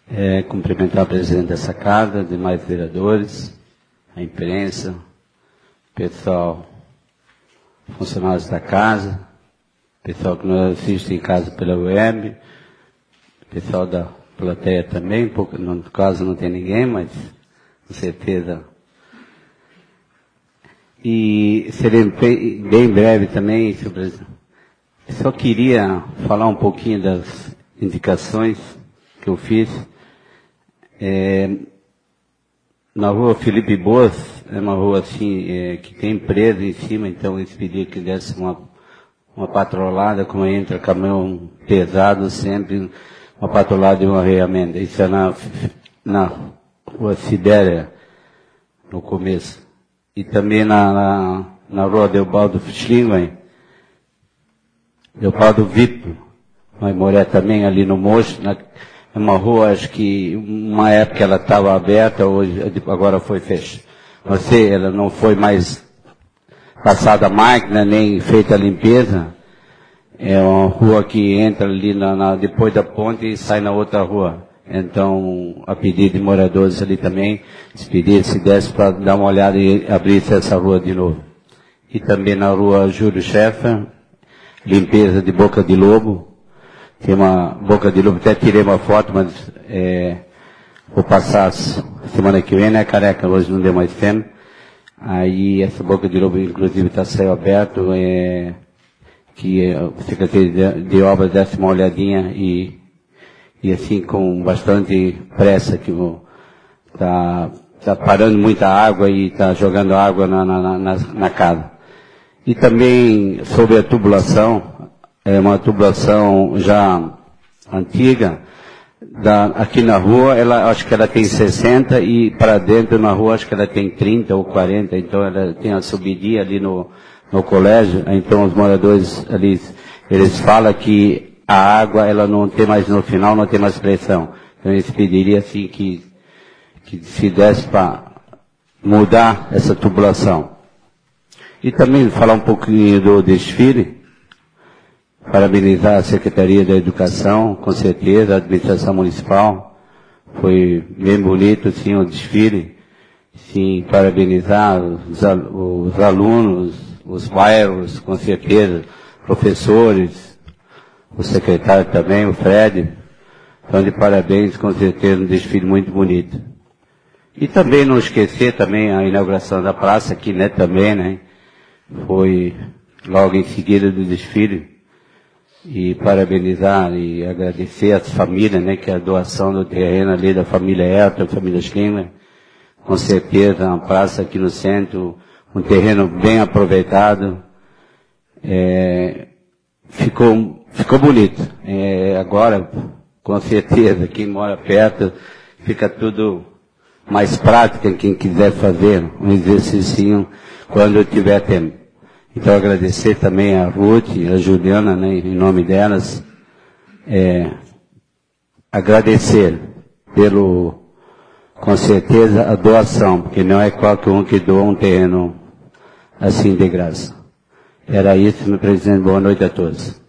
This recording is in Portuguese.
Cumprimentar o presidente dessa casa, demais vereadores, a imprensa, pessoal, funcionários da casa, pessoal que nos assiste em casa pela web, pessoal da plateia também, no caso não tem ninguém, mas com certeza. E serei bem breve também, senhor presidente. Só queria falar um pouquinho das indicações que eu fiz. Na rua Felipe Boas, é uma rua assim, que tem empresa em cima, então eles pediram que desse uma patrolada, como entra caminhão pesado sempre, uma patrolada e um arreamento. Isso é na rua Sidéria, no começo. E também na rua Deobaldo Schlingwein, Deobaldo Vipo, vai morar também ali no Mocho, é uma rua, acho que uma época ela estava aberta, hoje, agora foi fechada. Ela não foi mais passada a máquina, nem feita a limpeza. É uma rua que entra ali depois da ponte e sai na outra rua. Então, a pedido de moradores ali também, se desse para dar uma olhada e abrir essa rua de novo. E também na rua Júlio Scheffer, limpeza de Boca de Lobo. Tem uma Boca de Lobo, até tirei uma foto, mas vou passar semana que vem, né, careca, hoje não deu mais tempo. Aí essa Boca de Lobo, inclusive, está céu aberto, que a Secretaria de Obras desse uma olhadinha e assim com bastante pressa, que tá parando muita água e está jogando água na casa. E também sobre a tubulação, é uma tubulação já antiga, aqui na rua, acho que ela tem 60 e para dentro na rua acho que ela tem 30 ou 40, então ela tem a subidinha ali no colégio, então os moradores ali, eles falam que a água, ela não tem mais, no final não tem mais pressão. Então eles pediriam assim que se desse para mudar essa tubulação. E também falar um pouquinho do desfile, parabenizar a Secretaria da Educação, com certeza, a administração municipal, foi bem bonito, sim, o desfile, sim, parabenizar os alunos, os bairros, com certeza, professores, o secretário também, o Fred, então de parabéns, com certeza, um desfile muito bonito. E também não esquecer também a inauguração da praça aqui, né, também, né, foi logo em seguida do desfile, e parabenizar e agradecer às famílias, né, que a doação do terreno ali da família Elton, da família Schlinger, com certeza, uma praça aqui no centro, um terreno bem aproveitado, ficou bonito. Agora, com certeza, quem mora perto, fica tudo mais prático, quem quiser fazer um exercício quando tiver tempo. Então, agradecer também a Ruth, a Juliana, né, em nome delas, agradecer com certeza, a doação, porque não é qualquer um que doa um terreno assim de graça. Era isso, meu presidente. Boa noite a todos.